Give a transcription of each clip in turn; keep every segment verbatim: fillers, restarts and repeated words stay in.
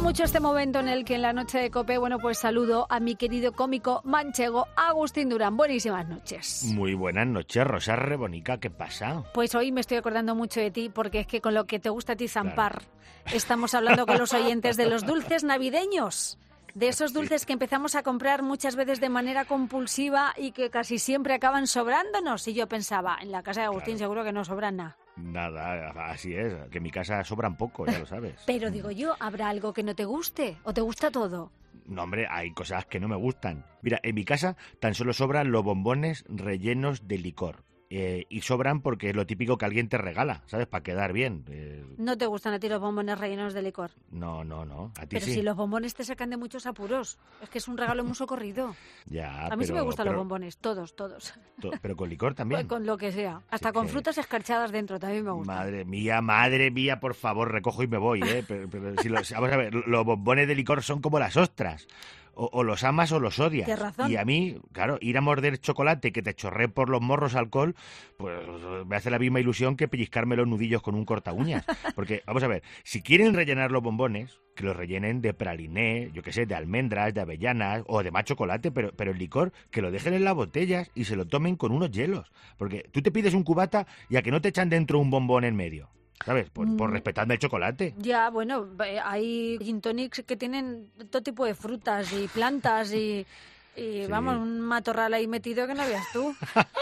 mucho este momento en el que en la noche de COPE, bueno, pues saludo a mi querido cómico manchego Agustín Durán. Buenísimas noches. Muy buenas noches, Rosa Rebonica, ¿qué pasa? Pues hoy me estoy acordando mucho de ti porque es que con lo que te gusta a ti zampar, claro. Estamos hablando con los oyentes de los dulces navideños. De esos dulces que empezamos a comprar muchas veces de manera compulsiva y que casi siempre acaban sobrándonos. Y yo pensaba, en la casa de Agustín claro. Seguro que no sobran nada. Nada, así es, que en mi casa sobran poco, ya lo sabes. Pero digo yo, ¿habrá algo que no te guste? ¿O te gusta todo? No, hombre, hay cosas que no me gustan. Mira, en mi casa tan solo sobran los bombones rellenos de licor. Eh, y sobran porque es lo típico que alguien te regala, ¿sabes? Para quedar bien. Eh... ¿No te gustan a ti los bombones rellenos de licor? No, no, no. A ti pero sí. Si los bombones te sacan de muchos apuros. Es que es un regalo muy socorrido. Ya, a mí pero, sí me gustan pero... los bombones, todos, todos. To- ¿Pero con licor también? Con lo que sea. Hasta sí, con que... frutas escarchadas dentro también me gustan. Madre mía, madre mía, por favor, recojo y me voy, ¿eh? Pero, pero si los, vamos a ver, los bombones de licor son como las ostras. O, o los amas o los odias. Tienes razón. Y a mí, claro, ir a morder chocolate que te chorré por los morros alcohol, pues me hace la misma ilusión que pellizcarme los nudillos con un corta uñas. Porque, vamos a ver, si quieren rellenar los bombones, que los rellenen de praliné, yo qué sé, de almendras, de avellanas o de más chocolate, pero, pero el licor, que lo dejen en las botellas y se lo tomen con unos hielos. Porque tú te pides un cubata y a que no te echan dentro un bombón en medio. ¿Sabes? Por, por respetarme el chocolate. Ya, bueno, hay gin tonics que tienen todo tipo de frutas y plantas y, y sí. Vamos, un matorral ahí metido que no veas tú.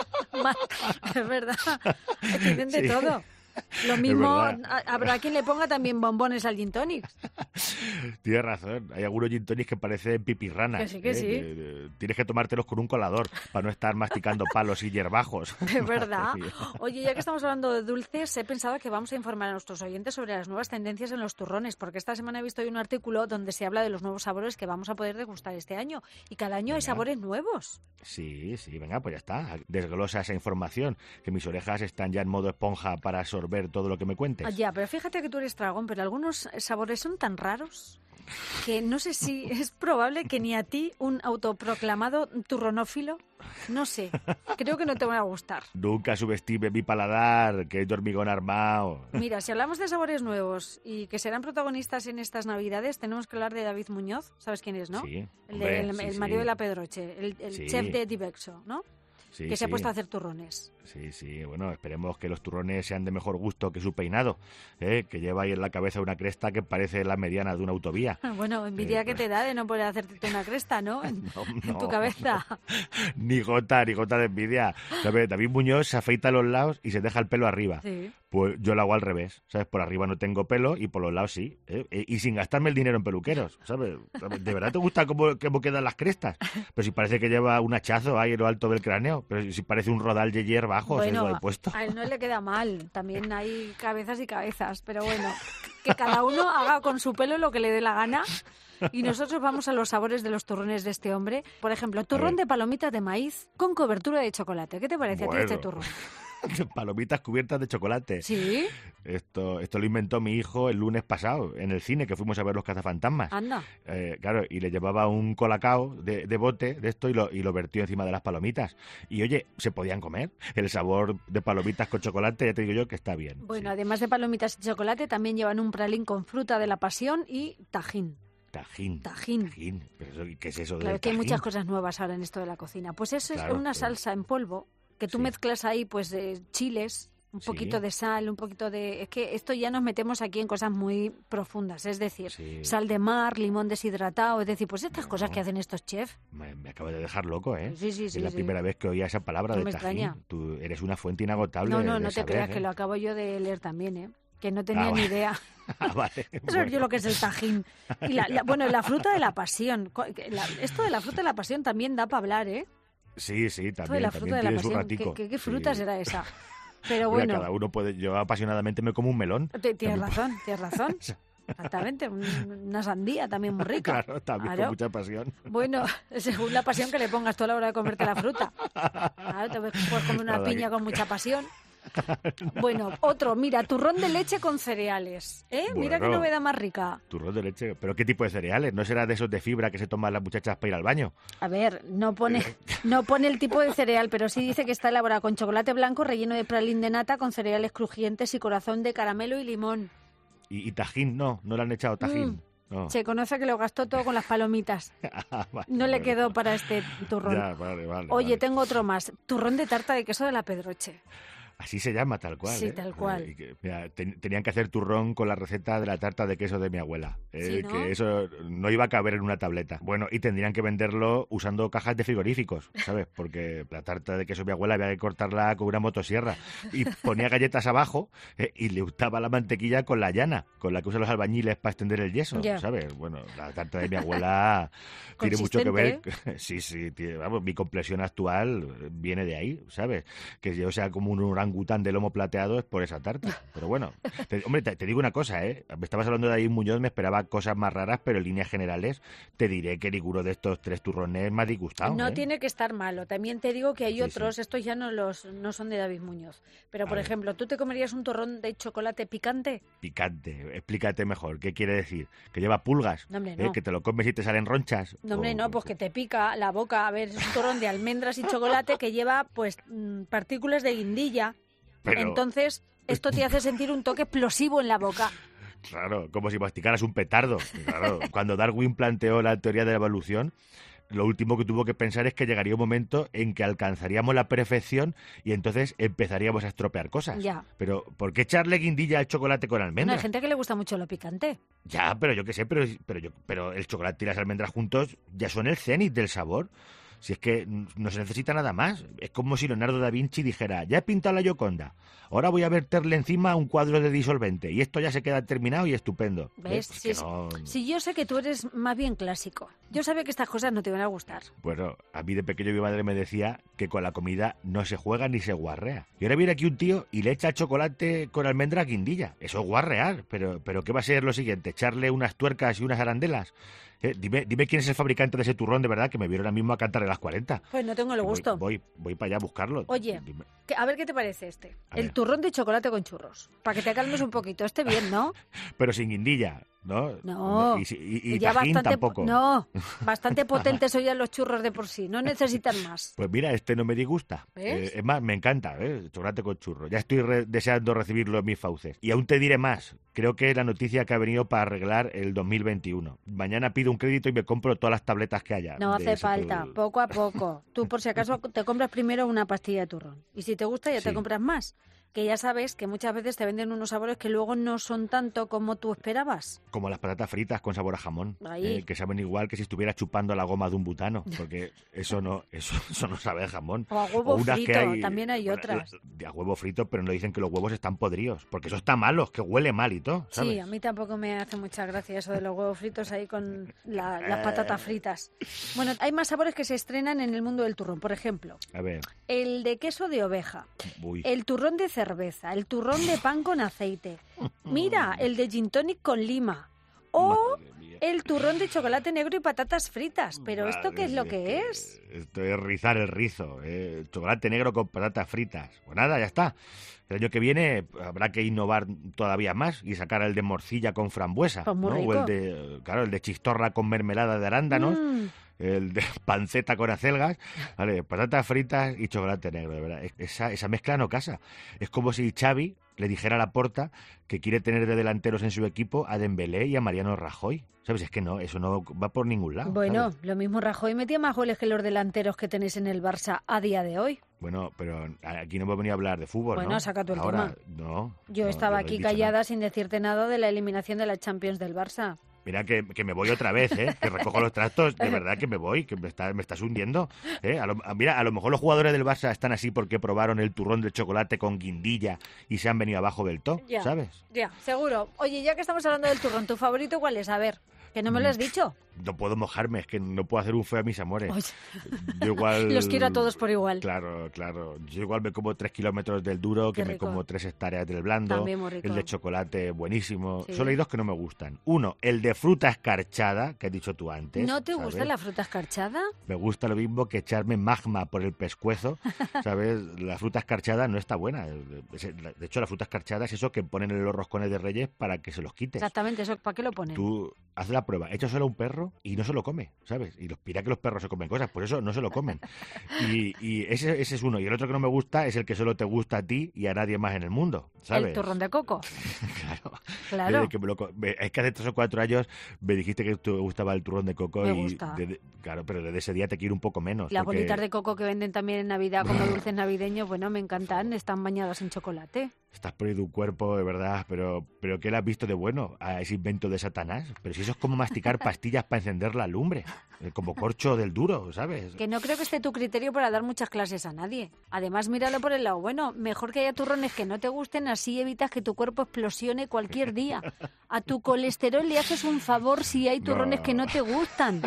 Es verdad, tienen de sí. todo. Lo mismo, habrá quien le ponga también bombones al gin tonic. Tienes razón, hay algunos gin tonics que parecen pipirranas. Que sí, que ¿eh? sí. Eh, eh, tienes que tomártelos con un colador para no estar masticando palos y hierbajos. Es verdad. Oye, ya que estamos hablando de dulces, he pensado que vamos a informar a nuestros oyentes sobre las nuevas tendencias en los turrones, porque esta semana he visto hoy un artículo donde se habla de los nuevos sabores que vamos a poder degustar este año. Y cada año venga. Hay sabores nuevos. Sí, sí, venga, pues ya está. Desglosa esa información, que mis orejas están ya en modo esponja para absorber ver todo lo que me cuentes. Ya, pero fíjate que tú eres dragón, pero algunos sabores son tan raros que no sé si es probable que ni a ti, un autoproclamado turronófilo, no sé, creo que no te van a gustar. Nunca subestime mi paladar, que es de hormigón armado. Mira, si hablamos de sabores nuevos y que serán protagonistas en estas Navidades, tenemos que hablar de David Muñoz, ¿sabes quién es, no? Sí, el, hombre, de, el, sí, el sí. marido de la Pedroche, el, el sí. chef de Divexo, ¿no? Sí, que se sí. ha puesto a hacer turrones. Sí, sí, bueno, esperemos que los turrones sean de mejor gusto que su peinado, ¿eh? Que lleva ahí en la cabeza una cresta que parece la mediana de una autovía. Bueno, envidia eh, que te da de no poder hacerte una cresta, ¿no? En, no, no. en tu cabeza. Ni gota, ni gota de envidia. ¿Sabes? David Muñoz se afeita a los lados y se deja el pelo arriba. Sí. Pues yo lo hago al revés, ¿sabes? Por arriba no tengo pelo y por los lados sí, ¿eh? Y sin gastarme el dinero en peluqueros, ¿sabes? ¿De verdad te gusta cómo, cómo quedan las crestas? Pero si parece que lleva un hachazo ahí en lo alto del cráneo, pero si parece un rodal de hierba bajo, bueno, ¿sí? Lo he puesto. A él no le queda mal, también hay cabezas y cabezas, pero bueno, que cada uno haga con su pelo lo que le dé la gana. Y nosotros vamos a los sabores de los turrones de este hombre. Por ejemplo, turrón de palomitas de maíz con cobertura de chocolate. ¿Qué te parece bueno. a ti este turrón? Palomitas cubiertas de chocolate. ¿Sí? Esto, esto lo inventó mi hijo el lunes pasado en el cine, que fuimos a ver Los Cazafantasmas. Anda. Eh, claro, y le llevaba un colacao de, de bote de esto y lo, y lo vertió encima de las palomitas. Y oye, se podían comer. El sabor de palomitas con chocolate, ya te digo yo que está bien. Bueno, sí. Además de palomitas y chocolate, también llevan un pralín con fruta de la pasión y tajín. Tajín. Tajín. Tajín. ¿Pero eso, qué es eso? Claro, del que hay tajín? muchas cosas nuevas ahora en esto de la cocina. Pues eso claro, es una pero... salsa en polvo que tú sí. mezclas ahí, pues, eh, chiles, un sí. poquito de sal, un poquito de... Es que esto ya nos metemos aquí en cosas muy profundas, es decir, sí. sal de mar, limón deshidratado, es decir, pues estas no. cosas que hacen estos chefs. Me, me acabo de dejar loco, ¿eh? Sí, sí, sí. Es la sí. primera vez que oía esa palabra no de me tajín. extraña. Tú eres una fuente inagotable No, no, de no te saber, creas ¿eh? que lo acabo yo de leer también, ¿eh? Que no tenía ah, ni vale. idea. Ah, vale. Eso Bueno. es yo lo que es el tajín. Y la, la, bueno, la fruta de la pasión. La, esto de la fruta de la pasión también da para hablar, ¿eh? Sí, sí, Esto de también, la fruta también de la tiene su pasión. ratico. ¿Qué, qué, qué fruta sí. será esa? Pero Mira, bueno. cada uno puede... Yo apasionadamente me como un melón. Tienes También razón, tienes razón. Exactamente, una sandía también muy rica. Claro, también claro. con mucha pasión. Bueno, según la pasión que le pongas tú a la hora de comerte la fruta. Claro, te puedes comer una Nada, piña que... con mucha pasión. Bueno, otro, mira, turrón de leche con cereales. ¿Eh? Bueno, mira qué novedad más rica. Turrón de leche. ¿Pero qué tipo de cereales? ¿No será de esos de fibra que se toman las muchachas para ir al baño? A ver, no pone, no pone el tipo de cereal, pero sí dice que está elaborado con chocolate blanco relleno de pralín de nata con cereales crujientes y corazón de caramelo y limón. Y, y tajín, no, no le han echado tajín. Mm. No. Se conoce que lo gastó todo con las palomitas. Ah, vale, No le bueno. quedó para este turrón. Ya, vale, vale. Oye, vale. tengo otro más. Turrón de tarta de queso de la Pedroche. Así se llama, tal cual. Sí, ¿eh? tal cual. Y que, mira, ten- tenían que hacer turrón con la receta de la tarta de queso de mi abuela. ¿eh? Sí, ¿no? Que eso no iba a caber en una tableta. Bueno, y tendrían que venderlo usando cajas de frigoríficos, ¿sabes? Porque la tarta de queso de mi abuela había que cortarla con una motosierra. Y ponía galletas abajo ¿eh? y le untaba la mantequilla con la llana, con la que usan los albañiles para extender el yeso, Ya. ¿sabes? Bueno, la tarta de mi abuela tiene mucho que ver. Consistente. Sí, sí, tiene- vamos, mi complexión actual viene de ahí, ¿sabes? Que yo sea como un orangután de lomo plateado es por esa tarta. Pero bueno, te- hombre, te, te digo una cosa, ¿eh? Me estabas hablando de David Muñoz, me esperaba cosas más raras, pero en líneas generales te diré que ninguno de estos tres turrones me ha disgustado. No ¿eh? tiene que estar malo. También te digo que hay Sí, otros, sí. estos ya no los no son de David Muñoz. Pero, A por ver. ejemplo, ¿tú te comerías un turrón de chocolate picante? Picante, explícate mejor. ¿Qué quiere decir? ¿Que lleva pulgas? No, hombre, ¿Eh? no. ¿Que te lo comes y te salen ronchas? No, hombre, O- no, pues que te pica la boca. A ver, es un turrón de almendras y chocolate que lleva, pues, mm, partículas de guindilla. Pero, Entonces, esto te hace sentir un toque explosivo en la boca. claro, como si masticaras un petardo. Claro, cuando Darwin planteó la teoría de la evolución, lo último que tuvo que pensar es que llegaría un momento en que alcanzaríamos la perfección y entonces empezaríamos a estropear cosas. Ya. Pero, ¿por qué echarle guindilla al chocolate con Bueno, almendras? hay gente que le gusta mucho lo picante. Ya, pero yo qué sé, pero, pero, yo, pero el chocolate y las almendras juntos ya son el cenit del sabor. Si es que n- no se necesita nada más. Es como si Leonardo da Vinci dijera, ya he pintado la Gioconda, ahora voy a verterle encima un cuadro de disolvente y esto ya se queda terminado y estupendo. ¿Ves? ¿Eh? Pues Si, que es- no- si yo sé que tú eres más bien clásico. Yo sabía que estas cosas no te iban a gustar. Bueno, a mí de pequeño mi madre me decía que con la comida no se juega ni se guarrea. Y ahora viene aquí un tío y le echa chocolate con almendra guindilla. Eso es guarrear, pero, pero ¿qué va a ser lo siguiente? ¿Echarle unas tuercas y unas arandelas? Eh, dime, dime quién es el fabricante de ese turrón de verdad que me vieron ahora mismo a cantarle las cuarenta. Pues no tengo el Voy- gusto. Voy, voy, para allá a buscarlo. Oye, Dime. Que- A ver qué te parece este. A El ver. turrón de chocolate con churros. Para que te calmes un poquito. Este bien, ¿no? Pero sin guindilla, ¿no? No. Y, si- y, y ya tajín bastante, tampoco. No, bastante potentes son ya los churros de por sí. No necesitan más. Pues mira, este no me disgusta. ¿Ves? Eh, es más, me encanta, ¿eh? Chocolate con churro. Ya estoy re- deseando recibirlo en mis fauces. Y aún te diré más. Creo que es la noticia que ha venido para arreglar el dos mil veintiuno. Mañana pido un crédito y me compro todas las tabletas que haya. No de hace ese falta, tur- poco a poco. Tú, por si acaso, te compras primero una pastilla de turrón. Y si te gusta, ya te Sí. compras más. Que ya sabes que muchas veces te venden unos sabores que luego no son tanto como tú esperabas. Como las patatas fritas con sabor a jamón. Ahí. eh, que saben igual que si estuviera chupando la goma de un butano. Porque eso no, eso, eso no sabe a jamón. O a huevo unas frito, que hay- también hay bueno, otras. la- A huevo frito, pero no dicen que los huevos están podridos. Porque eso está malo, que huele mal y todo, ¿sabes? Sí, a mí tampoco me hace mucha gracia eso de los huevos fritos ahí con la- las patatas fritas. Bueno, hay más sabores que se estrenan en el mundo del turrón. Por ejemplo, A ver, el de queso de oveja, uy. el turrón de cerveza, el turrón de pan con aceite. Mira, el de gin tonic con lima. O Madre mía. el turrón de chocolate negro y patatas fritas. Pero ¿esto qué es lo Madre, que es? Esto es rizar el rizo, ¿eh? Chocolate negro con patatas fritas. Pues nada, ya está. El año que viene habrá que innovar todavía más y sacar el de morcilla con frambuesa. Pues muy ¿no? O rico. el de, claro, el de chistorra con mermelada de arándanos. Mm, El de panceta con acelgas, vale, patatas fritas y chocolate negro, de verdad. Es- Esa, esa mezcla no casa. Es como si Xavi le dijera a Laporta que quiere tener de delanteros en su equipo a Dembélé y a Mariano Rajoy. ¿Sabes? Es que no, eso no va por ningún lado. Bueno, ¿sabes? lo mismo Rajoy metía más goles que los delanteros que tenéis en el Barça a día de hoy. Bueno, pero aquí no hemos venido a hablar de fútbol, Bueno, ¿no? saca tú el Ahora, tema. no. Yo no, estaba no he aquí dicho callada nada. sin decirte nada de la eliminación de la Champions del Barça. Mira que, que me voy otra vez, ¿eh? Que recojo los trastos, de verdad que me voy, que me, está, me estás hundiendo. ¿eh? A lo- a- mira, a lo mejor los jugadores del Barça están así porque probaron el turrón de chocolate con guindilla y se han venido abajo del todo, Ya. ¿sabes? Ya, seguro. Oye, ya que estamos hablando del turrón, ¿tu favorito cuál es? A ver, que no me lo has dicho. No puedo mojarme, es que no puedo hacer un feo a mis amores. Oye, Yo igual... los quiero a todos por igual. Claro, claro. Yo igual me como tres kilómetros del duro, que Qué me rico. como tres hectáreas del blando. También muy rico. El de chocolate, buenísimo. Sí. Solo hay dos que no me gustan. Uno, el de fruta escarchada, que has dicho tú antes. ¿No te gusta ¿sabes? la fruta escarchada? Me gusta lo mismo que echarme magma por el pescuezo, ¿sabes? La fruta escarchada no está buena. De hecho, la fruta escarchada es eso que ponen en los roscones de Reyes para que se los quites. Exactamente, eso. ¿Para qué lo ponen? Tú haz la prueba, échaselo a un perro perro y no se lo come, ¿sabes? Y los pira que los perros se comen cosas, por eso no se lo comen. Y, y ese, ese es uno. Y el otro que no me gusta es el que solo te gusta a ti y a nadie más en el mundo, ¿sabes? El turrón de coco. Claro. Claro. Desde que me lo co- me- es que hace tres o cuatro años me dijiste que te gustaba el turrón de coco Me y gusta. de- claro, pero desde ese día te quiero un poco menos. Las porque bolitas de coco que venden también en Navidad como dulces navideños, bueno, me encantan, están bañadas en chocolate. Estás poniendo un cuerpo, de verdad, pero, pero ¿qué le has visto de bueno a ese invento de Satanás? Pero si eso es como masticar pastillas para encender la lumbre, eh, como corcho del duro, ¿sabes? Que no creo que esté tu criterio para dar muchas clases a nadie. Además, míralo por el lado bueno, mejor que haya turrones que no te gusten, así evitas que tu cuerpo explosione cualquier día. A tu colesterol le haces un favor si hay turrones No. que no te gustan.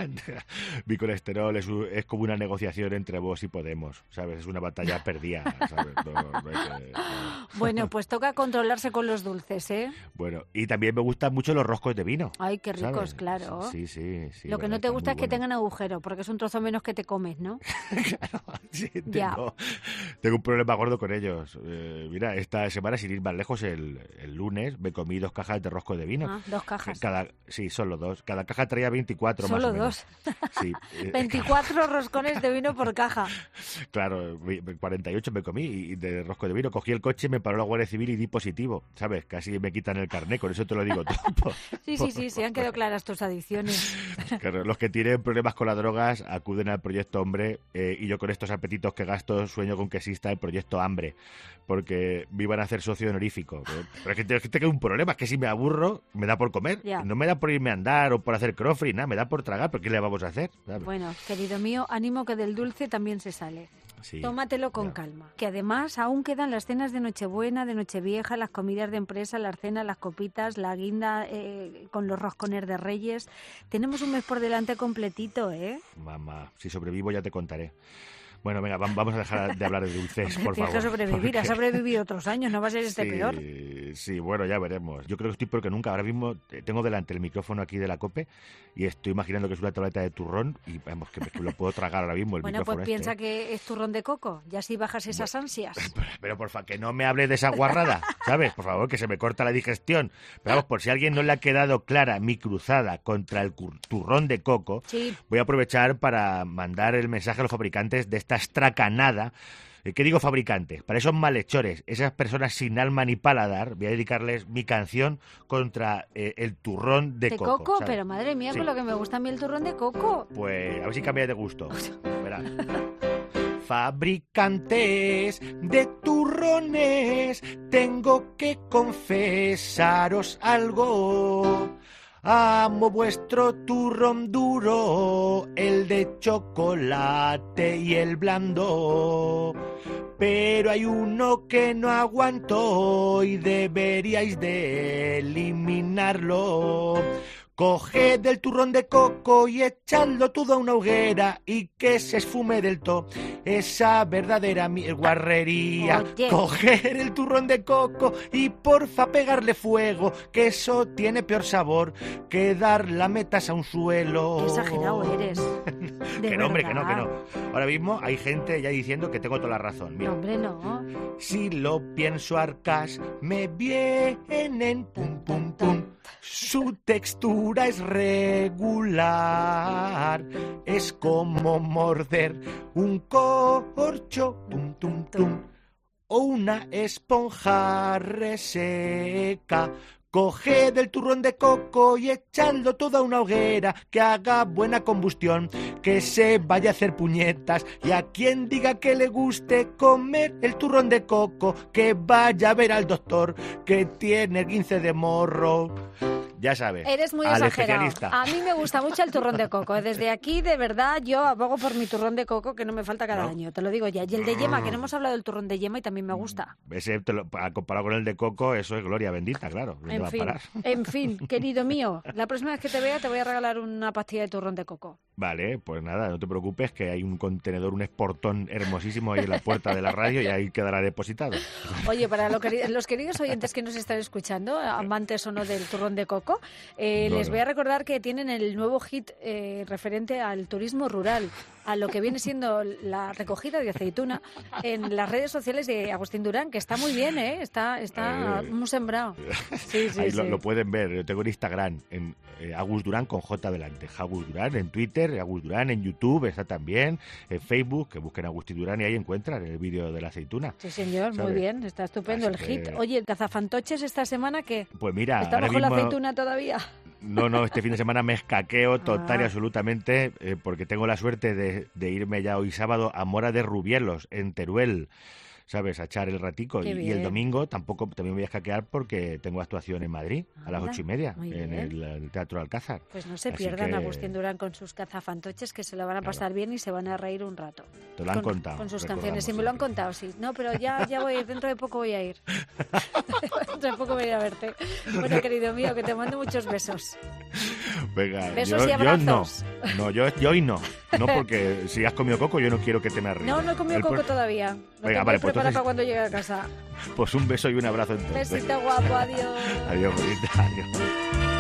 Mi colesterol es, un- es como una negociación entre vos y Podemos, ¿sabes? Es una batalla perdida, ¿sabes? No, no hay que- no. Bueno, pues toca controlarse con los dulces, ¿eh? Bueno, y también me gustan mucho los roscos de vino. Ay, qué ricos, ¿sabes? claro. Sí, sí, sí. Lo que verdad, no te están gusta muy es que buenos. tengan agujero, porque es un trozo menos que te comes, ¿no? Claro, sí, Ya. tengo, tengo un problema gordo con ellos. Eh, mira, esta semana, sin ir más lejos, el, el lunes me comí dos cajas de rosco de vino. Ah, dos cajas. Cada, sí, solo dos. Cada caja traía veinticuatro más Solo o menos. dos. Sí, eh, veinticuatro roscones de vino por caja. claro, ve- cuarenta y ocho me comí y de rosco de vino. Cogí el coche, me paró la Guardia Civil y di positivo. ¿Sabes? Casi me quitan el carné, con eso te lo digo todo. Por- Sí, sí, sí, se han quedado claras tus adicciones. Claro, los que tienen problemas con las drogas acuden al proyecto Hombre eh, y yo con estos apetitos que gasto sueño con que exista el proyecto Hambre, porque me iban a hacer socio honorífico. ¿eh? Pero es que, te- es que tengo un problema, es que si me aburro me da por comer, Ya. no me da por irme a andar o por hacer crossfit, nada, me da por tragar, pero ¿qué le vamos a hacer? ¿Sabes? Bueno, querido mío, ánimo que del dulce también se sale. Sí, Tómatelo con ya. calma. Que además aún quedan las cenas de Nochebuena, de Nochevieja, las comidas de empresa, las cenas, las copitas, la guinda eh, con los roscones de Reyes. Tenemos un mes por delante completito, ¿eh? Mamá, si sobrevivo ya te contaré. Bueno, venga, vam- vamos a dejar de hablar de dulces, por Tienes favor. que sobrevivir, has porque- sobrevivido otros años, no va a ser este sí, peor. Sí, bueno, ya veremos. Yo creo que estoy peor que nunca. Ahora mismo eh, tengo delante el micrófono aquí de la COPE y estoy imaginando que es una tableta de turrón y vamos, que, me- que lo puedo tragar ahora mismo el Bueno, micrófono pues este, piensa ¿eh? que es turrón de coco, ya así bajas esas ansias. Pero por favor, que no me hable de esa guarrada, ¿sabes? Por favor, que se me corta la digestión. Pero vamos, por si a alguien no le ha quedado clara mi cruzada contra el cur- turrón de coco, Sí, voy a aprovechar para mandar el mensaje a los fabricantes de esta estracanada. Eh, ¿Qué digo fabricantes? Para esos malhechores, esas personas sin alma ni paladar, voy a dedicarles mi canción contra eh, el turrón de, de coco. coco, ¿sabes? pero madre mía, Sí. con lo que me gusta a mí el turrón de coco. Pues a ver si cambia de gusto. Verás. Fabricantes de turrones, tengo que confesaros algo. Amo vuestro turrón duro, el de chocolate y el blando. Pero hay uno que no aguanto y deberíais de eliminarlo. Coged el turrón de coco y echadlo todo a una hoguera y que se esfume del todo esa verdadera mi- guarrería. Oye. Coger el turrón de coco y porfa pegarle fuego, que eso tiene peor sabor que dar la metas a un suelo. Qué exagerado eres. De Que no, hombre, que no, que verdad. no. Ahora mismo hay gente ya diciendo que tengo toda la razón. Mira. No, hombre, no. Si lo pienso arcas, me vienen pum pum pum. Su textura es regular, es como morder un corcho tum tum tum o una esponja reseca. Coged el turrón de coco y echadlo todo a una hoguera, que haga buena combustión, que se vaya a hacer puñetas. Y a quien diga que le guste comer el turrón de coco, que vaya a ver al doctor, que tiene quince de morro. Ya sabes, Eres muy al exagerado. especialista. A mí me gusta mucho el turrón de coco. Desde aquí, de verdad, yo abogo por mi turrón de coco, que no me falta cada ¿No? año. Te lo digo ya. Y el de yema, que no hemos hablado del turrón de yema y también me gusta. Ese, te lo- a- comparado con el de coco, eso es gloria bendita, claro. ¿Dónde En va a fin, parar? en fin, querido mío, la próxima vez que te vea te voy a regalar una pastilla de turrón de coco. Vale, pues nada, no te preocupes, que hay un contenedor, un esportón hermosísimo ahí en la puerta de la radio y ahí quedará depositado. Oye, para lo queri- los queridos oyentes que nos están escuchando, amantes o no del turrón de coco, poco. Eh, No, les no. voy a recordar que tienen el nuevo hit eh, referente al turismo rural, a lo que viene siendo la recogida de aceituna en las redes sociales de Agustín Durán, que está muy bien, ¿eh? Está, está Eh. muy sembrado. Sí, sí, Ahí sí. lo, lo pueden ver, lo tengo en Instagram, en eh, Agus Durán con J delante. Agus Durán en Twitter, Agus Durán en YouTube, está también, en Facebook, que busquen Agustín Durán y ahí encuentran el vídeo de la aceituna. Sí, señor, ¿sabes? muy bien, está estupendo Así el hit. que- Oye, ¿cazafantoches esta semana qué? Pues mira, ¿Está ahora bajo mismo... la aceituna todavía? No, no, este fin de semana me escaqueo total y Ah. absolutamente eh, porque tengo la suerte de, de irme ya hoy sábado a Mora de Rubielos, en Teruel, ¿sabes? A echar el ratico. Qué Y, y bien. el domingo tampoco también me voy a escaquear porque tengo actuación en Madrid a las Anda, ocho y media muy en bien. el, el Teatro Alcázar. Pues no se Así pierdan que- a Agustín Durán con sus cazafantoches, que se lo van a Claro. pasar bien y se van a reír un rato. Te lo han con, contado. Con sus recordamos canciones. Sí, me lo han siempre. contado, sí. No, pero ya, ya voy, dentro de poco voy a ir. Dentro de poco voy a ir a verte. Bueno, querido mío, que te mando muchos besos. Venga, Besos yo, y yo abrazos. no. No, yo, yo hoy no. No, porque si has comido coco, yo no quiero que te me arribes. No, no he comido El coco pro- todavía. Lo Venga, tengo vale, que pues preparar entonces- para cuando llegue a casa. Pues un beso y un abrazo entonces. Besito guapo, adiós. Adiós, bonita. Adiós.